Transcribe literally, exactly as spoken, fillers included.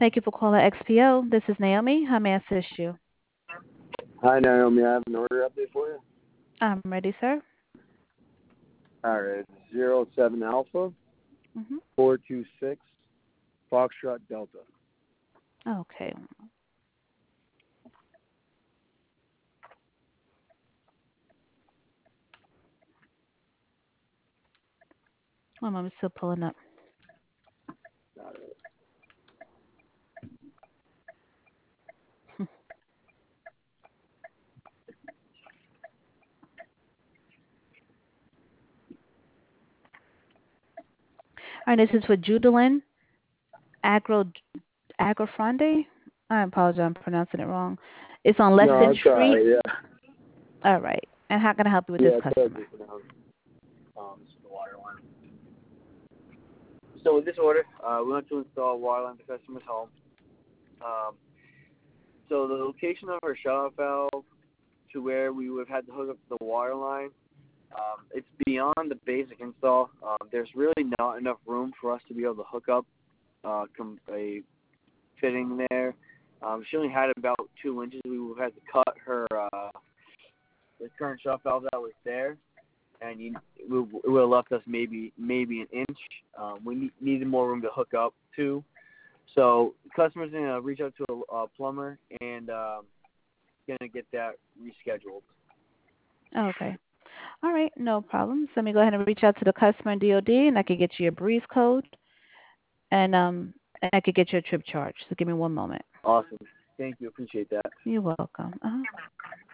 Thank you for calling X P O. This is Naomi. How may I assist you? Hi, Naomi. I have an order update for you. I'm ready, sir. All right, zero seven Alpha Mm-hmm. four two six Foxtrot Delta. Okay. One moment, still pulling up. Got it. All right, this is for Judalyn Agro Agrofrande. I apologize, I'm pronouncing it wrong. It's on No, Lexington it's all Street. right. Yeah, All right. And how can I help you with this yeah, it's customer? perfect. Um, this is the water line. So with this order, uh, we want to install a water line at the customer's home. Um, so the location of our shut-off valve to where we would have had to hook up the water line, um, it's beyond the basic install. Um, there's really not enough room for us to be able to hook up uh, com- a fitting there. Um, she only had about two inches. We would have had to cut her uh, the current shut valve that was there, and you, it would have left us maybe maybe an inch. Um, we need, needed more room to hook up to. So the customer's going to reach out to a, a plumber and um, going to get that rescheduled. Okay. All right, no problems. Let me go ahead and reach out to the customer in D O D, and I can get you a breeze code, and um, and I could get you a trip charge. So give me one moment. Awesome. Thank you. Appreciate that. You're welcome. Uh-huh.